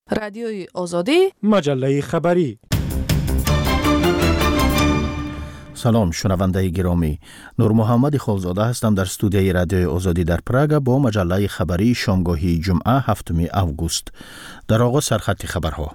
رادیوی آزادی، مجله خبری. سلام شنونده گرامی، نور محمد خالزاده هستم در استودیوی رادیوی آزادی در پراگ با مجله خبری شامگاهی جمعه 7 اوگوست. در آغاز سرخط خبرها.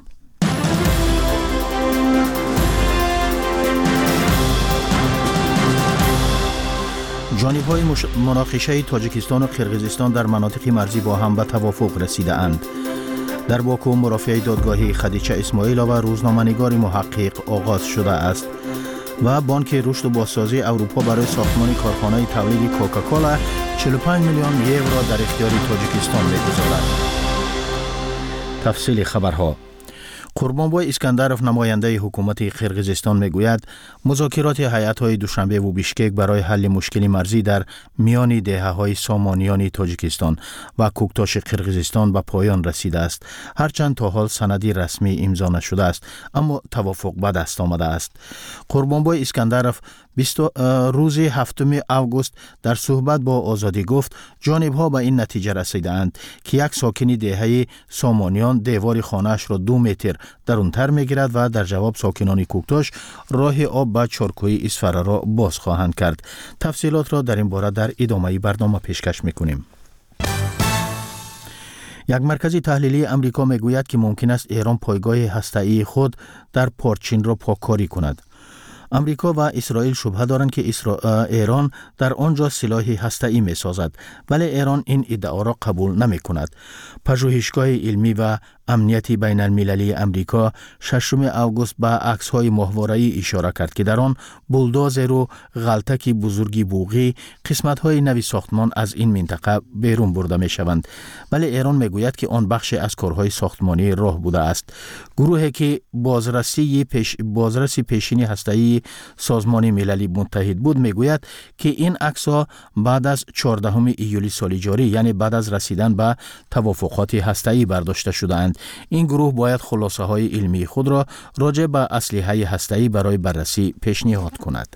جانب‌های مناقشه تاجیکستان و قرقیزستان در مناطق مرزی با هم به توافق رسیده اند. در باکو مرافعه دادگاهی خدیجه اسماعیلووا و روزنامه‌نگار محقق آغاز شده است و بانک رشد و بازسازی اروپا برای ساختمان کارخانه تولید کوکاکولا 45 میلیون یورو در اختیار تاجیکستان می‌گذارد. تفصیل خبرها. قربانبای اسکندرف نماینده حکومت قرقیزستان میگوید مذاکرات هیئت‌های دوشنبه و بیشکک برای حل مشکل مرزی در میان دهه‌های سامانیان تاجیکستان و کوکتاش قرقیزستان به پایان رسیده است. هرچند تا حال سندی رسمی امضا نشده است، اما توافق به دست آمده است. قربانبای اسکندرف روز 7 اوگوست در صحبت با آزادی گفت جانب‌ها به این نتیجه رسیدند که یک ساکن دهه سامانیان دیوار خانه‌اش را 2 متر درونتر می‌گیرد و در جواب ساکنان کوکتاش راه آب به چارکوی اسفره را باز خواهند کرد. تفصیلات را در این باره در ادامه برنامه پیشکش می‌کنیم. یک مرکز تحلیلی امریکا میگوید که ممکن است ایران پایگاه هسته‌ای خود در پارچین را پاککاری کند. امریکا و اسرائیل شبهه دارند که ایران در آنجا سلاح هسته‌ای می‌سازد، ولی ایران این ادعا را قبول نمی‌کند. پژوهشگاه علمی و امنیتی بین المللی امریکا 6 اوگوست به عکس‌های ماهواره‌ای اشاره کرد که در آن بولدوزر و غلطک بزرگی بوغی قسمت‌های نوی ساختمان از این منطقه بیرون برده می‌شوند، ولی ایران می‌گوید که آن بخشی از کارهای ساختمانی راه بوده است. گروهی که بازرسی پیشینی هسته‌ای سازمان ملل متحد بود می‌گوید که این عکس‌ها بعد از 14 ایولی سال جاری، یعنی بعد از رسیدن به توافقات هسته‌ای برداشته شده‌اند. این گروه باید خلاصه‌های علمی خود را راجع به اسلحه هسته‌ای برای بررسی پیشنهاد کند.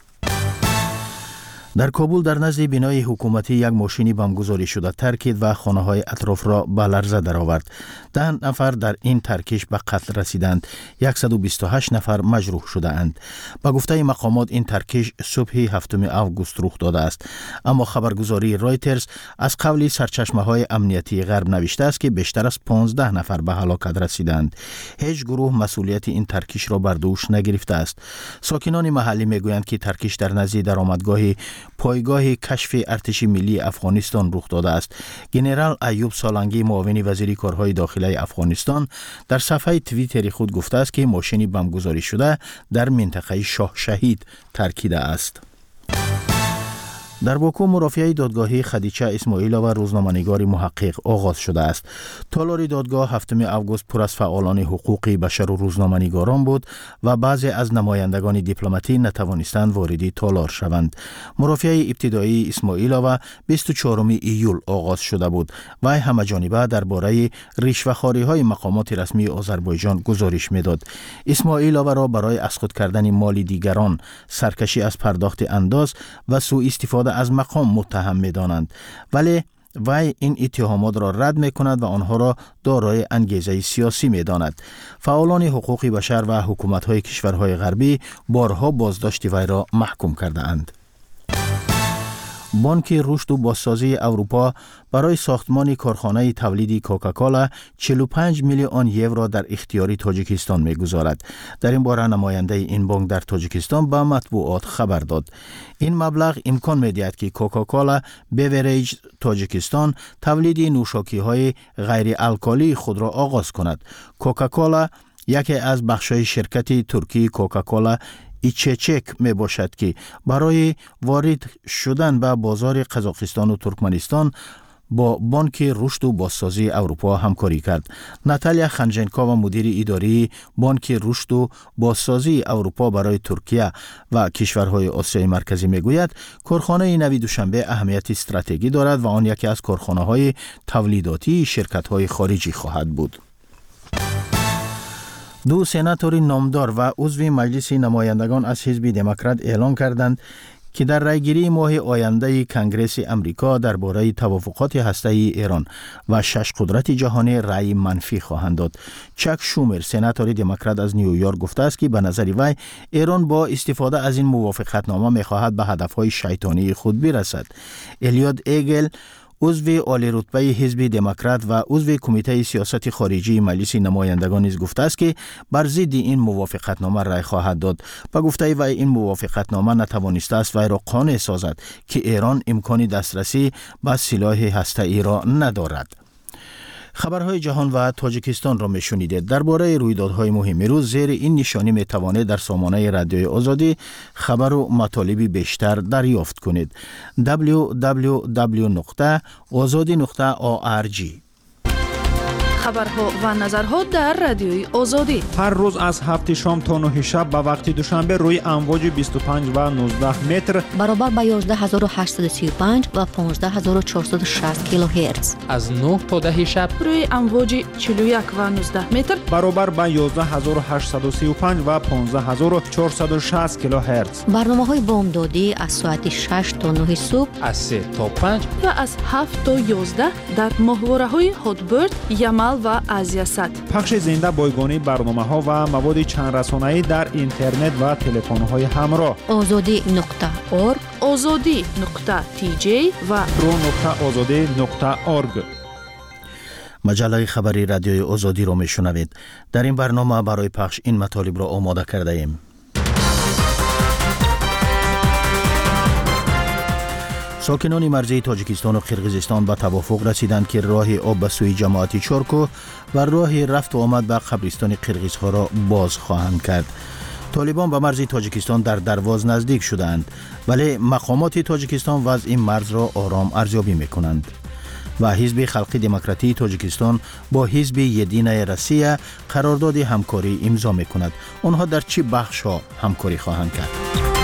در کابل در نزد بینای حکومتی یک ماشینی بمبگذاری شده ترکید و خانه‌های اطراف را به لرزه درآورد. 10 نفر در این ترکش به قتل رسیدند. 128 نفر مجروح شده‌اند. به گفته مقامات این ترکش صبح 7 اوگوست رخ داده است، اما خبرگزاری رایترز از قول سرچشمه‌های امنیتی غرب نوشته است که بیشتر از 15 نفر به هلاکت رسیدند. هیچ گروه مسئولیت این ترکش را بر دوش نگرفته است. ساکنان محلی میگویند که ترکش در نزد درآمدگاه پایگاه کشف ارتش ملی افغانستان رخ داده است. ژنرال ایوب سالنگی معاون وزیر کارهای داخلی افغانستان در صفحه توییتر خود گفته است که ماشین بمبگذاری شده در منطقه شاه شهید ترکیده است. در باکو مرافعه دادگاهی خدیجه اسماعیلووا و روزنامه‌نگار محقق آغاز شده است. تالار دادگاه 7 اوگوست پر از فعالان حقوق بشر و روزنامه‌نگاران بود و بعضی از نمایندگان دیپلماتی نتوانستند وارد تالار شوند. مرافعه ابتدایی اسماعیلووا 24 ایول آغاز شده بود و همه‌جانبه درباره رشوه‌خواری‌های مقامات رسمی آذربایجان گزارش می‌داد. اسماعیلووا را برای اسقاط کردن مال دیگران، سرکشی از پرداخت انداز و سوء استفاده از مقام متهم می‌دانند، ولی وی این اتهامات را رد می‌کند و آنها را دارای انگیزه سیاسی می‌داند. فعالان حقوق بشر و حکومت‌های کشورهای غربی بارها بازداشت وی را محکوم کرده‌اند. بانک رشد و بازسازی اروپا برای ساختمان کارخانه تولید کوکاکولا 45 میلیون یورو در اختیار تاجیکستان می‌گذارد. در این باره نماینده این بانک در تاجیکستان به مطبوعات خبر داد. این مبلغ امکان می‌دهد که کوکاکولا بیوریج تاجیکستان تولید نوشاکی‌های غیر الکلی خود را آغاز کند. کوکاکولا یکی از بخش‌های شرکت ترکی کوکاکولا ایچچک می باشد که برای وارد شدن به بازار قزاقستان و ترکمنستان با بانک رشد و بازسازی اروپا همکاری کرد. ناتالیا خنجنکووا مدیر اداری بانک رشد و بازسازی اروپا برای ترکیه و کشورهای آسیای مرکزی میگوید کارخانه نوی دوشنبه اهمیت استراتژیکی دارد و آن یکی از کارخانه‌های تولیداتی شرکت‌های خارجی خواهد بود. 2 سناتور نامدار و عضو مجلس نمایندگان از حزب دموکرات اعلام کردند که در رایگیری ماه آینده کنگره امریکا درباره توافقات هسته‌ای ایران و 6 قدرت جهانی رأی منفی خواهند داد. چک شومر سناتور دموکرات از نیویورک گفته است که به نظر وی ایران با استفاده از این موافقتنامه می‌خواهد به هدف‌های شیطانی خود برسد. الیوت ایگل عضو عالی رتبه حزب دموکرات و عضو کمیته سیاست خارجی مجلس نمایندگان نیز گفته است که بر ضد این موافقتنامه رأی خواهد داد. با گفته وی این موافقتنامه نتوانسته است وی را قانع سازد که ایران امکان دسترسی به سلاح هسته‌ای را ندارد. خبرهای جهان و تاجیکستان را میشنیدید. درباره رویدادهای مهم روز زیر این نشانی میتوانید در سامانه رادیوی آزادی خبر و مطالب بیشتر دریافت کنید. www.azadi.org. خبرها و نظرها در رادیوی آزادی هر روز از 7 شام تا 9 شب به وقت دوشنبه روی امواج 25 و 19 متر برابر با 11835 و 15460 کیلوهرتز. از 9 تا 10 شب روی امواج 41 و 19 متر برابر با 11835 و 15460 کیلوهرتز. برنامه‌های بامدادی از ساعت 6 تا 9 صبح، از 3 تا 5 و از 7 تا 11 در ماهواره‌های هاتبرد، یمل و آزیاسات. پخش زنده بایگانی برنامه‌ها و مواد چند رسانه‌ای در اینترنت و تلفن‌های همراه. azadi.org، azadi.tj و pro.azadi.org. مجله خبری رادیوی آزادی را میشنوید. در این برنامه برای پخش این مطالب را آماده کرده ایم. ساکنان مرزی تاجیکستان و قرقیزستان به توافق رسیدند که راه آب به سوی جماعت چارکو و راه رفت و آمد به قبرستان قرقیزها را باز خواهند کرد. طالبان به مرز تاجیکستان در درواز نزدیک شدند، ولی مقامات تاجیکستان وضع این مرز را آرام ارزیابی می‌کنند. و حزب خلقی دموکراتی تاجیکستان با حزب یدینه روسیه قرارداد همکاری امضا می‌کند. آنها در چه بخش‌ها همکاری خواهند کرد؟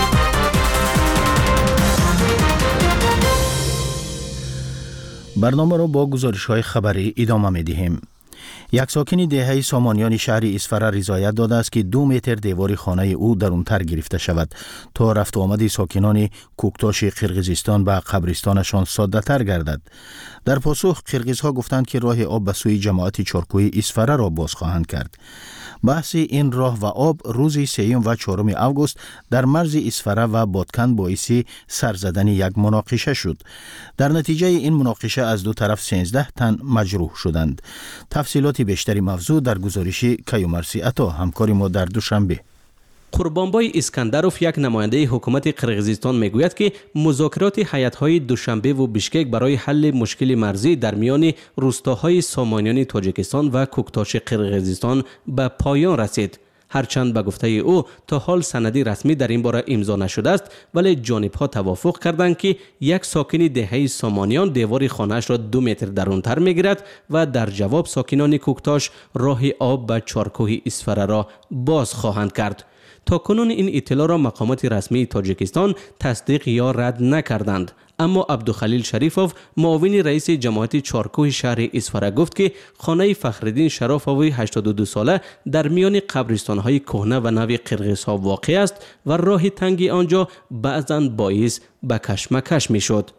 برنامه را با گزارش‌های خبری ادامه می‌دهیم. یک ساکن دهه سامانیان شهر اسفره رضایت داده است که 2 متر دیوار خانه او درونتر گرفته شود تا رفت و آمد ساکنان کوکتاش قرقیزستان به قبرستانشان ساده تر گردد. در پاسخ قرقیزها گفتند که راه آب به سوی جماعت چارکوی اسفره را باز خواهند کرد. بحث این راه و آب روز 3 و 4 اوگوست در مرز اسفره و بادکن باعث سر زدن یک مناقشه شد. در نتیجه این مناقشه از دو طرف 13 تن مجروح شدند. تفصیلات بیشتری موضوع در گزارش کیومرسی عطا همکار ما در دوشنبه. قربانبای اسکندروف یک نماینده حکومت قرقیزستان میگوید که مذاکرات هیئت‌های دوشنبه و بیشکک برای حل مشکل مرزی در میان روستاهای سامانیان تاجیکستان و کوکتاش قرقیزستان به پایان رسید. هرچند به گفته او تا حال سندی رسمی در این باره امضا نشده است، ولی جانب‌ها توافق کردند که یک ساکن دهه سامانیان دیوار خانه‌اش را 2 متر درونتر می‌گیرد و در جواب ساکنان کوکتاش راه آب به چارکوه اسفره را باز خواهند کرد. تا کنون این اطلاع را مقامات رسمی تاجیکستان تصدیق یا رد نکردند، اما عبدالخلیل شریفوف معاون رئیس جماعت چارکوه شهر اسفره گفت که خانه فخرالدین شرافوی 82 ساله در میان قبرستان‌های کهنه و نو قرقیزها واقع است و راه تنگ آنجا بعضاً باعث به کشمکش میشد.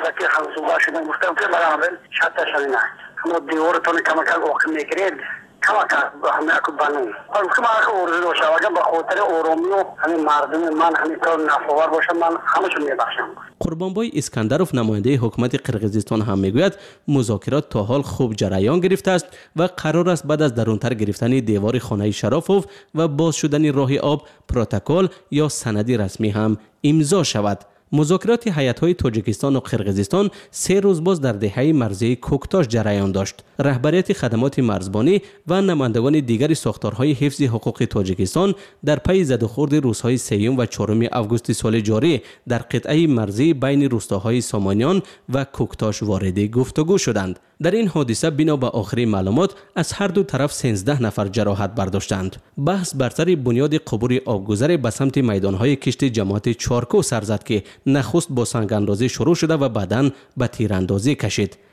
قربانبای اسکندروف نماینده حکومت قرقیزستان هم میگوید مذاکرات تا حال خوب جریان گرفته است و قرار است بعد از درونتر گرفتن دیوار خانه شرافوف و باز شدن راه آب پروتکل یا سندی رسمی هم امضا شود. مذاکرات هیئت‌های تاجیکستان و قرقیزستان 3 روز باز در دهه مرزی کوکتاش جریان داشت. رهبریت خدمات مرزبانی و نمایندگان دیگر ساختارهای حفظ حقوق تاجیکستان در پی زدوخورد روزهای 3 و 4 اوگوست سال جاری در قطعه مرزی بین روستاهای سامانیان و کوکتاش وارد گفتگو شدند. در این حادثه بنا به آخرین معلومات از هر دو طرف 13 نفر جراحت برداشتند. بحث بر سر بنیاد عبور آبگذر به سمت میدانهای کشت جماعت چارکو سر زد که نخست با سنگ اندازی شروع شده و بعداً به تیراندازی کشید.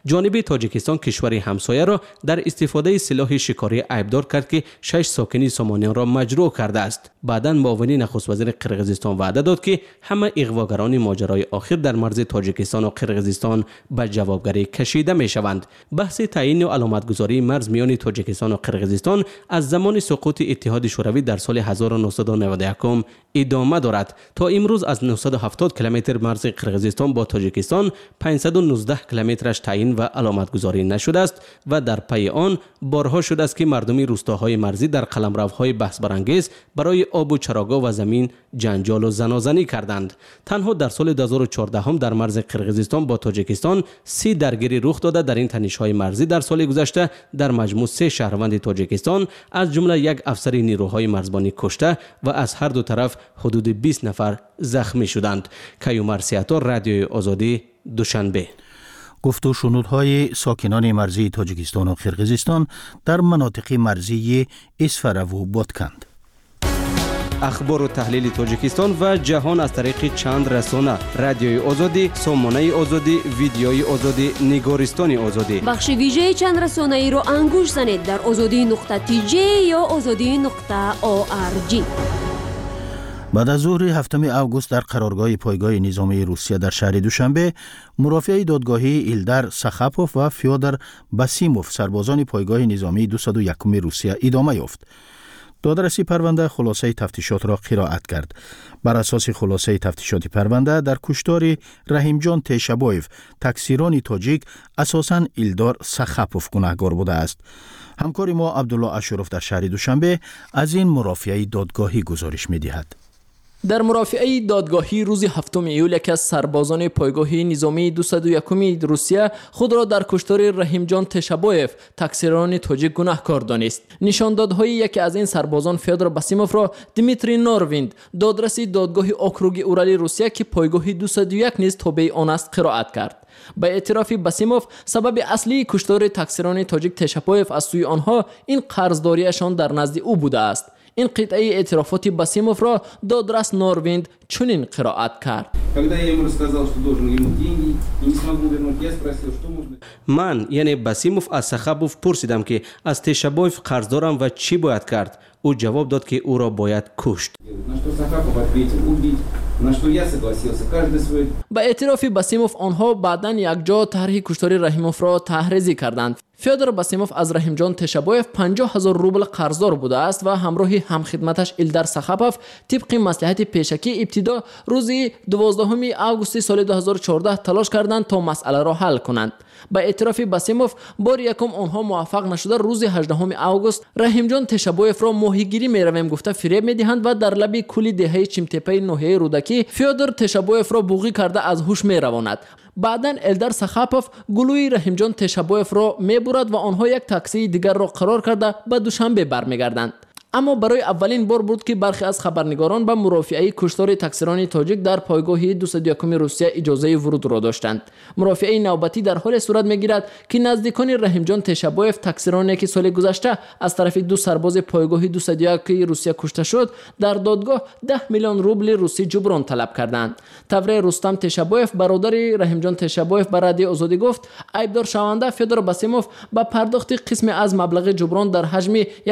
جانب تاجیکستان کشور همسایه را در استفاده سلاح شکاری عیبدار کرد که 6 ساکنی سامانیان را مجروح کرده است. بعداً معاون نخست وزیر قرقیزستان وعده داد که همه اغواگران ماجرای آخر در مرز تاجیکستان و قرقیزستان به جوابگری کشیده می شوند. بحث تعیین و علامتگذاری مرز میان تاجیکستان و قرقیزستان از زمان سقوط اتحاد شوروی در سال 1991 ادامه دارد. تا امروز از 970 کیلومتر مرز قرقیزستان با تاجیکستان 519 کیلومترش تعیین و علامتگذاری نشده است و در پی آن بارها شده است که مردم روستاهای مرزی در قلمروهای بحث برانگیز برای آب و چراگاه و زمین جنجال و زنازنی کردند. تنها در سال 2014 هم در مرز قرقیزستان با تاجیکستان 30 درگیری رخ داده. در این تنش‌های مرزی در سال گذشته در مجموع 3 شهروند تاجیکستان از جمله یک افسر نیروهای مرزبانی کشته و از هر دو طرف حدود 20 نفر زخمی شدند. کیومر سیاتا، رادیوی آزادی، دوشنبه. گفت و شنودهای ساکنان مرزی تاجیکستان و قرقیزستان در مناطق مرزی اسفره و بادکند. اخبار و تحلیل تاجیکستان و جهان از طریق چند رسانه: رادیوی آزادی، سامانه آزادی، ویدیوی آزادی، نگارستان آزادی. بخش ویژه چند رسانه ای رو انگوش زنید در azadi.tj یا azadi.org. بعد از ظهر 7 اوگوست در قرارگاه پایگاه نظامی روسیه در شهر دوشنبه، مرافع دادگاهی ایلدار سخاپوف و فیودر باسیموف، سربازان پایگاه نظامی 201 روسیه، ادامه یافت. دادرسی پرونده خلاصه تفتیشات را قرائت کرد. بر اساس خلاصه تفتیشات پرونده، در کشتار رحیم جان تشبویف، تکثیران تاجیک اساساً ایلدار سخاپوف گناهکار بوده است. همکار ما عبدالله اشرف در شهر دوشنبه از این مرافعه دادگاهی گزارش می‌دهد. در مرافعه دادگاهی روز 7 ایول یکی از سربازان پایگاه نظامی 201 روسیه خود را در کشتار رحیم جان تشبویف، تکثیران تاجیک گناهکار دانست. نشاندادهای یکی از این سربازان فیودر باسیموف را دیمیتری نورویند، دادرسی دادگاه اوکروگ اورالی روسیه که پایگاه 201 نیز تابع آن است، قرائت کرد. به اعتراف باسیموف، سبب اصلی کشتار تکثیران تاجیک تشبویف از سوی آنها این قرضداریشان در نزد او بوده است. این قطعه اعترافات باسیموف را دادرس نورویند چنین قرائت کرد: من یعنی باسیموف از سخاپوف پرسیدم که از تشبویف قرض دارم و چی باید کرد. او جواب داد که او را باید کشت. به اعتراف باسیموف، آنها بعداً یک جا طرح کشتار رحیموف را تحریزی کردند. فیودر باسیموف از رحیم جان تشبویف 50,000 روبل قرضدار بوده است و همراه همخدمتش ایلدار سخاپوف طبق مصلحت پیشکی ابتدا روز 12 اوگوست سال 2014 تلاش کردند تا مسئله را حل کنند. به اعتراف باسیموف، بار یکم آنها موفق نشده روز 18 اوگوست رحیم جان تشبویف را ماهیگیری میرویم گفته فریب میدهند و در لب کولی دهه چمتپه ناحیه رودکی فیودر تشبویف را بوغی کرده از هوش میرواند. بعداً ایلدار سخاپوف گلوی رحیم جان تشبویف را میبرد و آنها یک تاکسی دیگر را قرار کرده به دوشنبه برمیگردند. اما برای اولین بار بود که برخی از خبرنگاران به مرافعه کشتار تکثیران تاجیک در پایگاه 201 روسیه اجازه ورود را داشتند. مرافعه نوبتی در حال صورت میگیرد که نزدیکان رحیم جان تشبویف، تکثیرانی که سال گذشته از طرف 2 سرباز پایگاه 201 روسیه کشته شد، در دادگاه 10 میلیون روبل روسی جبران طلب کردند. تفره رستم تشبویف، برادر رحیم جان تشبویف، به رادیو آزادی گفت عیبدار شونده فیودر باسیموف با پرداخت قسمی از مبلغ جبران در حجم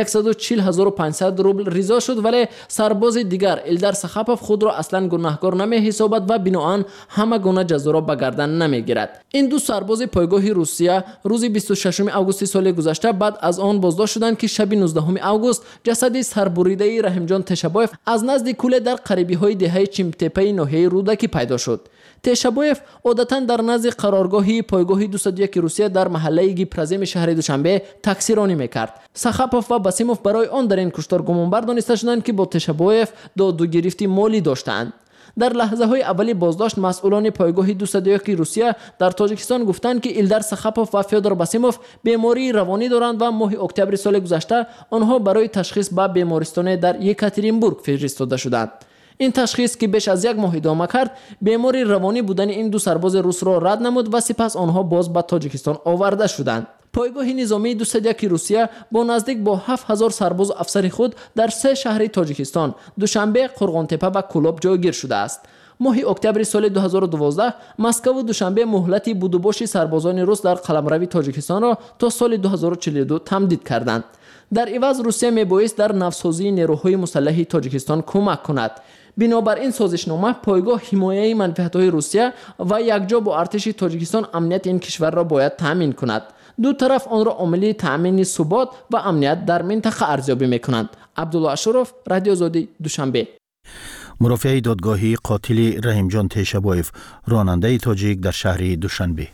140,500 روبل رضا شد، ولی سرباز دیگر ایلدار سخاپوف خود را اصلا گناهکار نمی حسابد و بناهن همه گونه جزا را به گردن نمی گیرد. این 2 سرباز پایگاه روسیه روز 26 اوگوست سال گذشته بعد از آن بازداشت شدند که شب 19 اوگوست جسد سربریده رحیم جان تشبویف از نزد کوله در قریبی های دهه چمتپه ناحیه رودکی پیدا شد. تشبویف عادتاً در نزد قرارگاهی پایگاه 201 روسیه در محله گیپرزیم شهر دوشنبه تکثیرانی میکرد. سخاپوف و باسیموف برای آن در این کشتار گمانبر دانسته شدند که با تشبویف دادگیری مالی داشتند. در لحظه های اولی بازداشت، مسئولان پایگاه 201 روسیه در تاجیکستان گفتند که ایلدار سخاپوف و فیودر باسیموف بیماری روانی دارند و ماه اکتبر سال گذشته آنها برای تشخیص به بیمارستان در یکاترینبورگ فرستاده شدند. این تشخیص که بیش از 1 ماه ادامه کرد، بیماری روانی بودن این 2 سرباز روس را رد نمود و سپس آنها باز به تاجیکستان آورده شدند. پایگاه نظامی 201 روسیه با نزدیک با 7000 سرباز و افسر خود در 3 شهر تاجیکستان، دوشنبه، قرغانتپه و کولاب جایگیر شده است. ماه اکتبر سال 2012 مسکو و دوشنبه مهلت بودوباش سربازان روس در قلمرو تاجیکستان را تا سال 2042 تمدید کردند. در عوض روسیه میبایست در نوسازی نیروهای مسلح تاجیکستان کمک کند. بنابراین سازشنامه پایگاه حمایت منافعهای روسیه و یکجا با ارتش تاجیکستان امنیت این کشور را باید تامین کند. دو طرف آن را عامل تامین ثبات و امنیت در منطقه ارزیابی میکنند. عبدالله اشرف، رادیو آزادی، دوشنبه. مرافع دادگاهی قاتل رحیم جان تیشبایف، راننده تاجیک در شهر دوشنبه.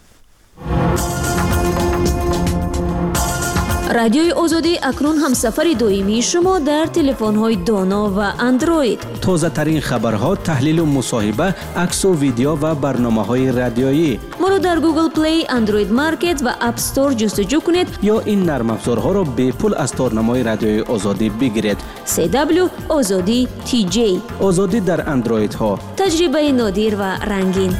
رادیوی آزادی اکنون هم سفر دائمی شما در تلفن‌های دانا و اندروید. تازه ترین خبرها، تحلیل و مصاحبه، عکس و ویدیو و برنامه‌های رادیویی. ما رو در گوگل پلی، اندروید مارکت و اپ استور جستجو کنید یا این نرم افزارها را به پول از تارنمای رادیوی آزادی بگیرید. CW آزادی TJ. آزادی در اندروید ها. تجربه نادر و رنگین.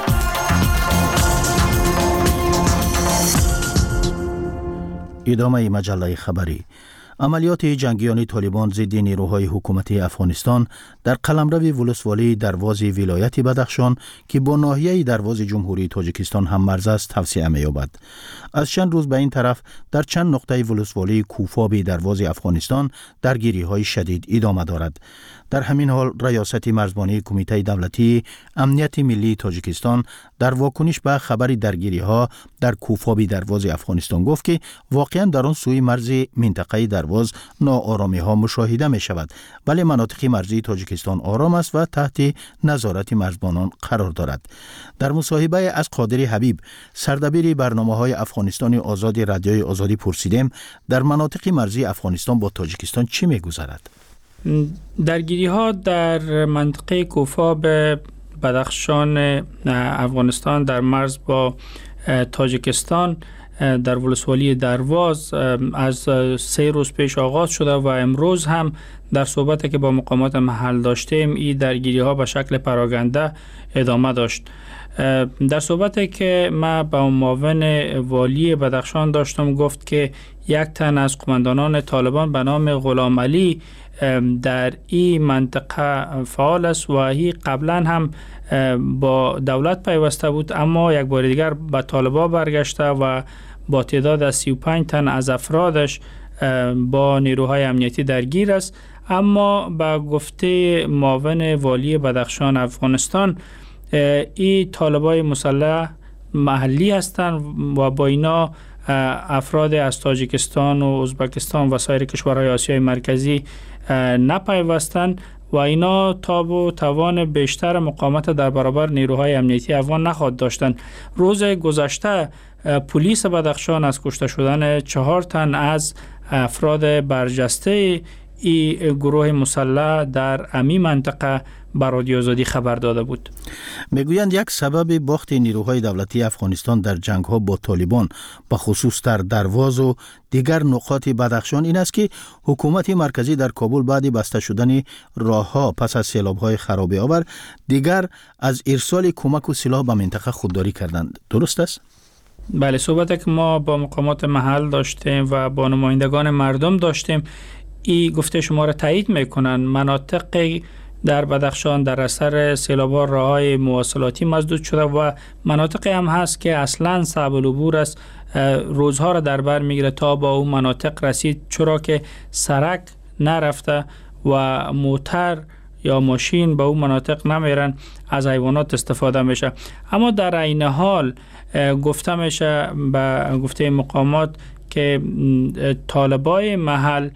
ادامه مجله خبری. عملیات جنگیان طالبان ضد نیروهای حکومتی افغانستان در قلمرو ولسوالی درواز ولایت بدخشان که با ناحیه درواز جمهوری تاجیکستان هم مرز است توسعه می‌یابد. از چند روز به این طرف در چند نقطه ولسوالی کوفاب درواز افغانستان درگیری‌های شدید ادامه دارد. در همین حال ریاست مرزبانی کمیته دولتی امنیت ملی تاجیکستان در واکنش به خبر درگیری‌ها در کوفاب درواز افغانستان گفت که واقعاً در آن سوی مرز منطقه درواز ناآرامی‌ها مشاهده می‌شود، ولی مناطق مرزی تاجیکستان آرام است و تحت نظارت مرزبانان قرار دارد. در مصاحبه از قادر حبیب، سردبیر برنامه‌های افغانستان آزاد رادیوی آزادی پرسیدیم در مناطق مرزی افغانستان با تاجیکستان چی می‌گذرد؟ درگیری ها در منطقه کوفاب بدخشان افغانستان در مرز با تاجیکستان در ولسوالی درواز از 3 روز پیش آغاز شده و امروز هم در صحبتی که با مقامات محل داشتیم این درگیری ها به شکل پراگنده ادامه داشت. در صحبتی که ما با معاون والی بدخشان داشتم گفت که یک تن از قماندانان طالبان به نام غلام علی در این منطقه فعال است و این قبلا هم با دولت پیوسته بود، اما یک بار دیگر به طالبان برگشته و با تعداد از 35 تن از افرادش با نیروهای امنیتی درگیر است. اما با گفته معاون والی بدخشان افغانستان این طالبای مسلح محلی هستند و با اینا افراد از تاجیکستان و ازبکستان و سایر کشورهای آسیای مرکزی نپیوستند و اینا تاب و توان بیشتر مقاومت در برابر نیروهای امنیتی افغان نخواهد داشتند. روز گذشته پلیس بدخشان از کشته شدن 4 تن از افراد برجسته این گروه مسلح در امی منطقه بر رادیو آزادی خبر داده بود. میگویند یک سبب باخت نیروهای دولتی افغانستان در جنگ‌ها با طالبان به خصوص در درواز و دیگر نقاط بدخشان این است که حکومت مرکزی در کابل بعد بسته شدن راه‌ها پس از سیلاب‌های خرابه آور دیگر از ارسال کمک و سلاح به منطقه خودداری کردند. درست است؟ بله، صحبتی که ما با مقامات محل داشتیم و با نمایندگان مردم داشتیم این گفته شما را تایید میکنن. مناطق در بدخشان در اثر سیلاب‌ها راه‌های مواصلاتی مسدود شده و مناطقی هم هست که اصلاً صعب العبور است، روزها را در بر میگیره تا با اون مناطق رسید، چرا که سرک نرفته و موتر یا ماشین به اون مناطق نمیرن، از حیوانات استفاده میشه. اما در عین حال گفته میشه به گفته مقامات که طالبای محل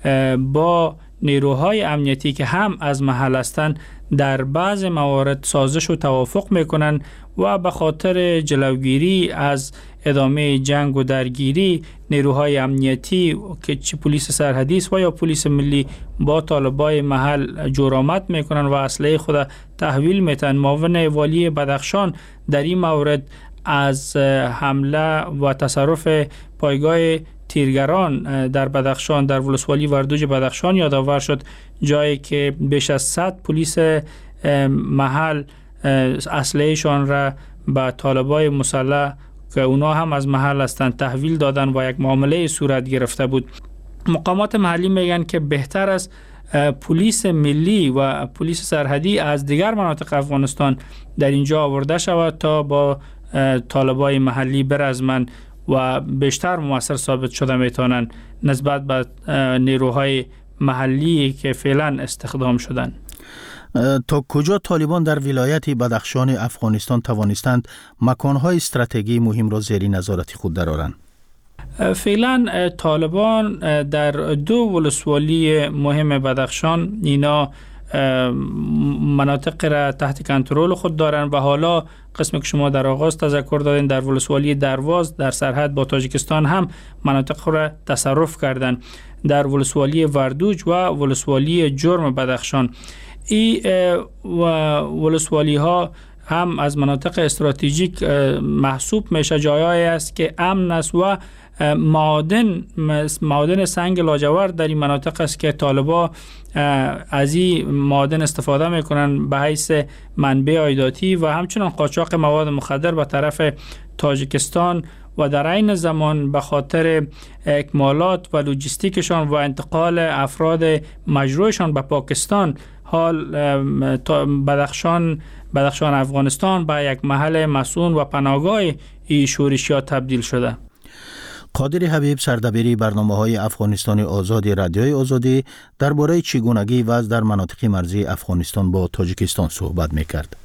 با نیروهای امنیتی که هم از محل هستند در بعض موارد سازش و توافق میکنن و به خاطر جلوگیری از ادامه جنگ و درگیری نیروهای امنیتی که چه پلیس سرحدی است و یا پلیس ملی با طالبای محل جرأت میکنن و اسلحه خود تحویل میتن. معاون والی بدخشان در این مورد از حمله و تصرف پایگاه تیرگران در بدخشان در ولسوالی وردوج بدخشان یادآور شد، جایی که بیش از 100 پلیس محل اسلحه‌شان را به طالبای مسلح که اونا هم از محل هستند تحویل دادن و یک معامله صورت گرفته بود. مقامات محلی میگن که بهتر است پلیس ملی و پلیس سرحدی از دیگر مناطق افغانستان در اینجا آورده شود تا با طالبای محلی برزمن و بیشتر موثر ثابت شده میتونن نسبت به نیروهای محلی که فعلا استخدام شدن. تا کجا طالبان در ولایت بدخشان افغانستان توانستند مکانهای استراتژی مهم را زیر نظارت خود درآورند؟ فعلا طالبان در 2 ولسوالی مهم بدخشان اینا مناطق را تحت کنترل خود دارند و حالا قسمی که شما در آغاز تذکر دادین در ولسوالی درواز در سرحد با تاجیکستان هم مناطق را تصرف کردند. در ولسوالی وردوج و ولسوالی جرم بدخشان این ولسوالی ها هم از مناطق استراتژیک محسوب میشه، جایایی است که امن است و معادن سنگ لاجورد در این مناطق است که طالبا از این معادن استفاده میکنن به حیث منبع عایداتی و همچنان قاچاق مواد مخدر به طرف تاجیکستان و در عین زمان به خاطر اکمالات و لوجستیکشان و انتقال افراد مجروحشان به پاکستان حال بدخشان افغانستان به یک محل مسئول و پناهگاه این شورشیات تبدیل شده. قادر حبیب سردبیر برنامه‌های افغانستان آزاد رادیوی آزادی درباره چگونگی وضع در مناطق مرزی افغانستان با تاجیکستان صحبت می‌کرد.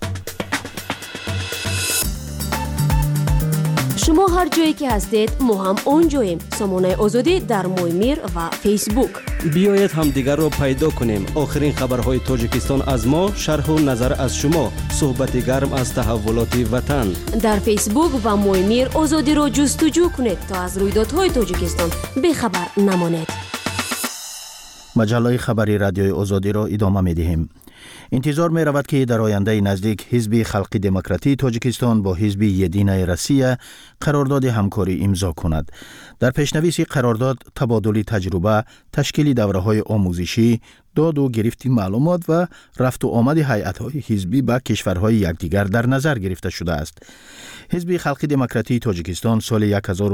شما هر جایی که هستید ما هم اونجاییم. سامانه آزادی در مویمیر و فیسبوک. بیایید هم دیگر رو پیدا کنیم. آخرین خبرهای تاجیکستان از ما، شرح و نظر از شما، صحبت گرم از تحولات وطن. در فیسبوک و مویمیر آزادی رو جستجو کنید تا از رویدادهای تاجیکستان بخبر نمانید. مجله خبری رادیوی آزادی را ادامه می‌دهیم. انتظار می رود که در آینده نزدیک حزب خلق دموکراتی تاجیکستان با حزب یدینه روسیه قرارداد همکاری امضا کند. در پیشنویس قرارداد تبادل تجربه، تشکیل دوره‌های آموزشی، داد و گرفت معلومات و رفت و آمد هیئت‌های حزبی به کشورهای یکدیگر در نظر گرفته شده است. حزب خلق دموکراتی تاجیکستان سال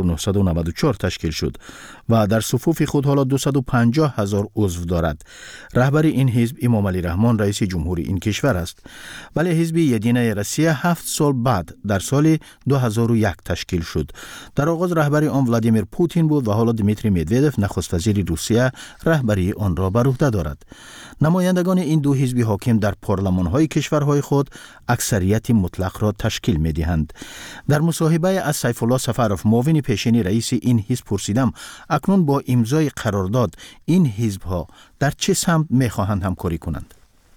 1994 تشکیل شد و در صفوف خود حالا 250,000 عضو دارد. رهبر این حزب امام علی رحمان رئیس جمهوری این کشور است. ولی حزب یدینه روسیه 7 سال بعد در سال 2001 تشکیل شد. در آغاز رهبری آن ولادیمیر پوتین بود و حالا دیمیتری مدودف نخست وزیر روسیه رهبری آن را بر عهده دارد. نمایندگان این دو حزب حاکم در پارلمان‌های کشورهای خود اکثریت مطلق را تشکیل می‌دهند. در مصاحبه از سیف الله سفروف معاون پیشین رئیس این حزب پرسیدم اکنون با امضای قرارداد این حزب‌ها در چه سمت می‌خواهند همکاری کنند؟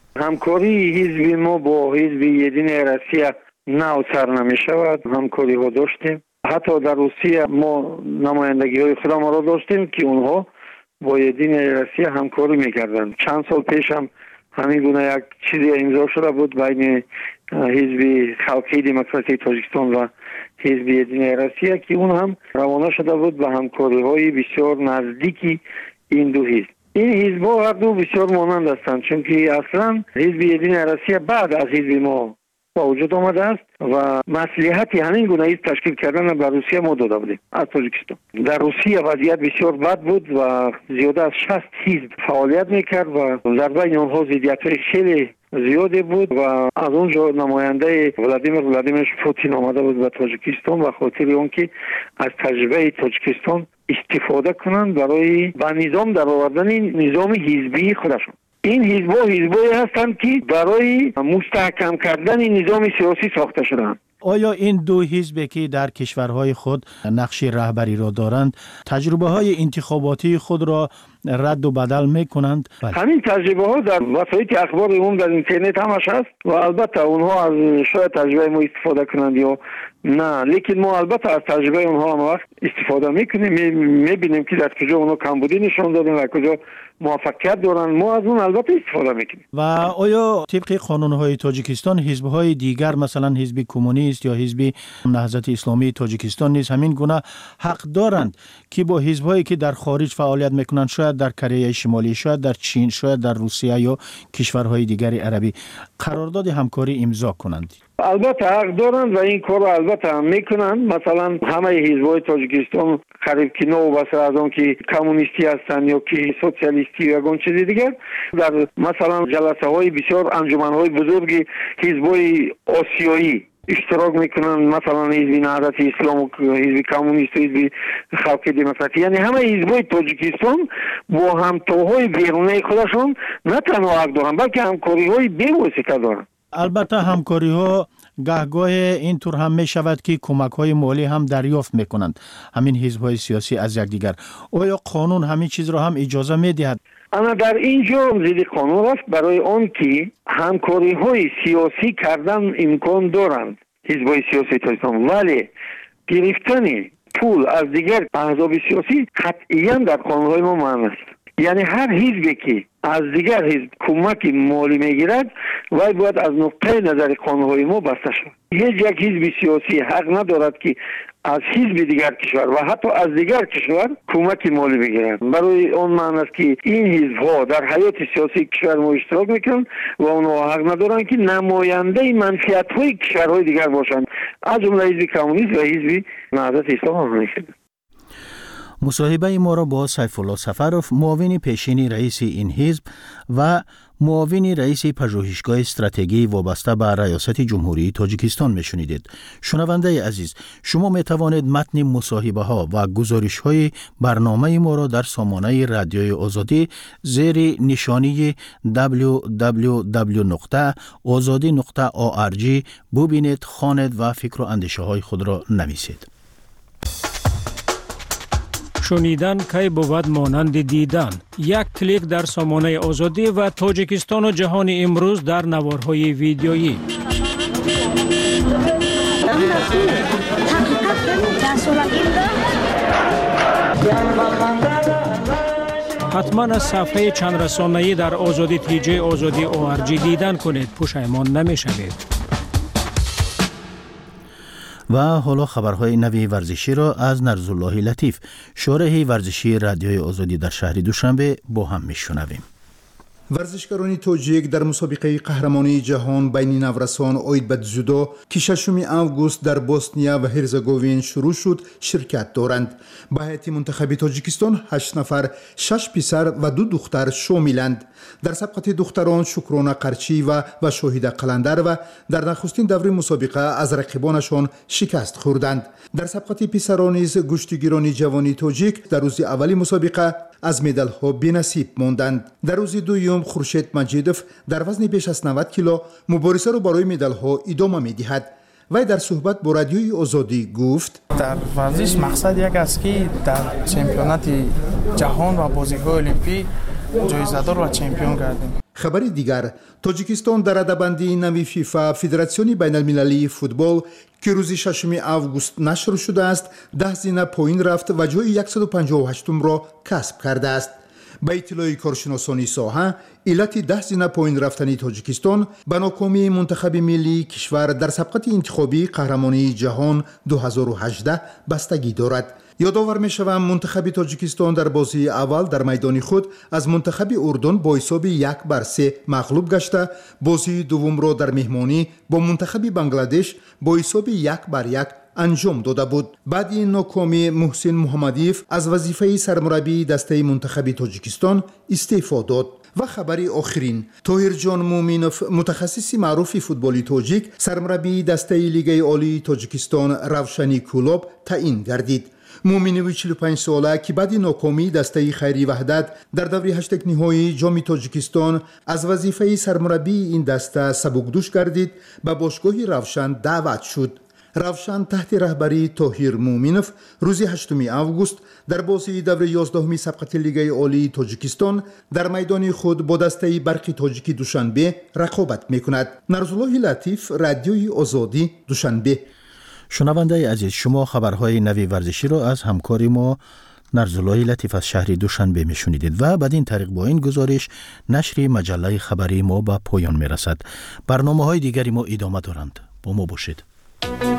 همکاری حزب ما با حزب یدینه روسیه نوسر نمی‌شود. همکاری ها داشتیم. حتی در روسیه ما نمایندگی‌های خودمان را داشتیم که اونها با یدینه روسیه همکاری می‌کردند. چند سال پیش هم همین گونه یک چیزی امضا شده بود بین حزب خلقی دموکراسی تاجیکستان و حزب یدینه روسیه که اون هم روانه شده بود به همکاری‌های بسیار نزدیکی این دو حزب. این حزب‌ها هر دو بسیار مانند هستند چون که اصلا حزب یدینه روسیه بعد از حزب ما با وجود آمده است و مصلحتی همین گونه حزب تشکیل کردن به روسیه ما داده بودیم از تاجیکستان. در روسیه وضعیت بسیار بد بود و زیاده از 60 حزب فعالیت میکرد و در بین آنها ضدیت‌های خیلی زیادی بود و از اونجا نماینده ولادیمیر پوتین آمده بود به تاجیکستان و خاطر اون که از تجربه تاجیکستان استفاده کنند برای به نظام در آوردن نظام حزبی خودشون. این حزب‌هایی هستند که برای مستحکم کردن نظام سیاسی ساخته شدند. آیا این دو حزب که در کشورهای خود نقش رهبری را دارند تجربه های انتخاباتی خود را رد و بدل می کنند؟ همین تجربه ها در وسایل اخبار عمومی در اینترنت همش هست و البته اونها از شاید تجربه ما استفاده کنند یا نه، لیکن ما البته از تجربه اونها هم وقت استفاده میکنیم، میبینیم که در کجا اونها کمبودی نشان دادن و کجا موفقیت دارن، ما از اون البته استفاده میکنیم. و آیا طبق قانون‌های تاجیکستان حزب‌های دیگر مثلا حزب کمونیست یا حزب نهضت اسلامی تاجیکستان نیز همین گونه حق دارند که با حزب‌هایی که در خارج فعالیت میکنند شاید شاید در کره شمالی، شاید در چین، شاید در روسیه یا کشورهای دیگری عربی قرارداد همکاری امضا کنند؟ البته حق دارند و این کار رو البته هم میکنند. مثلا همه حزب‌های تاجیکستان قریب که نوبسته از اون که کمونیستی هستند یا که سوسیالیستی یا اون چیز دیگر، در مثلا جلسه های بسیار انجمن های بزرگ حزب‌های آسیایی اشتراک میکنن، مثلا حزب نهضت اسلام و حزب کمونیست و حزب خلق دموکراتی. یعنی همه حزب‌های تاجیکستان با همتاهای بیرونی خودشون نه تنها حق دارن بلکه همکاری های بی‌واسطه دارن. البته همکاری ها گهگاه اینطور هم می شود که کمک های مالی هم دریافت می کنند همین حزب های سیاسی از یکدیگر. آیا قانون همین چیز را هم اجازه می دهد؟ اما در اینجا زیر قانون است برای آن که همکاری های سیاسی کردن امکان دارند حزب های سیاسی تاجیکستان، ولی گرفتن پول از دیگر احزاب سیاسی قطعاً در قانون های ما معنی است. یعنی هر حزبی که از دیگر حزب کمک مالی میگیرد وای باید از نقطه نظر قانون‌های ما بسته شود. هیچ یک حزب سیاسی حق ندارد که از حزب دیگر کشور و حتی از دیگر کشور کمک مالی بگیرد. برای اون معنی است که این حزب‌ها در حیات سیاسی کشور ما اشتراک میکنند و اونها حق ندارند که نماینده منفعت‌های کشورهای دیگر باشند، از جمله حزب کمونیست و حزب نهضت اسلام هستند. مصاحبه ما را با سیف الله سفروف، معاون پیشین رئیس این حزب و معاون رئیس پژوهشگاه استراتژی وابسته به ریاست جمهوری تاجیکستان میشنیدید. شنونده عزیز، شما می توانید متن مصاحبه ها و گزارش های برنامه ما را در سامانه رادیوی آزادی زیر نشانی www.azadi.org ببینید، خواند و فکر و اندیشه های خود را نویسید. شنیدن کی بود مانند دیدن. یک کلیک در سامانه آزادی و تاجیکستان و جهان امروز در نوارهای ویدیویی. حتما از صفحه چند رسانه‌ای در آزادی تیجی آزادی ORG دیدن کنید، پشیمان نمی‌شوید. و حالا خبرهای نوی ورزشی را از نرزالله لطیف، شارح ورزشی رادیوی آزادی در شهر دوشنبه با هم میشنویم. ورزشکاران تاجیک در مسابقه قهرمانی جهان بین نورسان اوید به جودو که 6 آگوست در بوسنیا و هرزگوین شروع شد شرکت دارند. به هیئت منتخب تاجیکستان 8 نفر، 6 پسر و 2 دختر شاملند. در سبقت دختران شکرانه قرچی و شاهد قلندر و در نخستین دوره مسابقه از رقیبانشان شکست خوردند. در سبقت پسران نیز گشتگیران جوانی تاجیک در روز اولی مسابقه از مدال ها بی‌نصیب ماندند. در روز دوم خورشید مجیدوف در وزن بیش از 90 کیلو مبارزه را برای مدال ها ادامه می‌دهد. وی در صحبت با رادیوی آزادی گفت: در ورزش مقصد یک است که در چمپیونات جهان و بازی‌های المپیک جایزه‌دار و چمپیون گردیم. خبر دیگر، تاجیکستان در رده‌بندی نوی فیفا فدراسیون بین المللی فوتبال که روز 6 آگوست نشر شده است 10 زینه پایین رفت و جای 158 را کسب کرده است. با اطلاع کارشناسان ساحه، علت 10 زینه پایین رفتن تاجیکستان به ناکامی منتخب ملی کشور در سبقت انتخابی قهرمانی جهان 2018 بستگی دارد. یادآور می‌شوم منتخب تاجیکستان در بازی اول در میدان خود از منتخب اردن با حساب 1-3 مغلوب گشته، بازی دوم را در مهمانی با منتخب بنگلادش با حساب 1-1 انجام داده بود. بعد این ناکامی محسن محمدیف از وظیفه سرمربی دسته منتخب تاجیکستان استعفا داد. و خبری آخرین، طاهر جان مومینوف متخصص معروف فوتبالی تاجیک سرمربی دسته لیگ عالی تاجیکستان روشنی کلوب تعیین گردید. مومینوف 45 ساله که بعد ناکامی دسته خیری وحدت در دوره 8 نهایی جام تاجیکستان از وظیفه سرمربی این دسته سبکدوش گردید، به باشگاه روشن دعوت شد. روشن تحت رهبری طاهر مومینوف روز 8 آگوست در بازی دوره 11 سبقت لیگ عالی تاجیکستان در میدان خود با دسته برق تاجیکی دوشنبه رقابت میکند. نرزالله لطیف، رادیوی آزادی، دوشنبه. شنونده عزیز، شما خبرهای نوی ورزشی را از همکاری ما نرزالله لطیف از شهر دوشنبه میشنیدید و بعد این طریق با این گزارش نشر مجله خبری ما به پایان میرسد. برنامه‌های دیگری ما ادامه دارند. با ما باشید.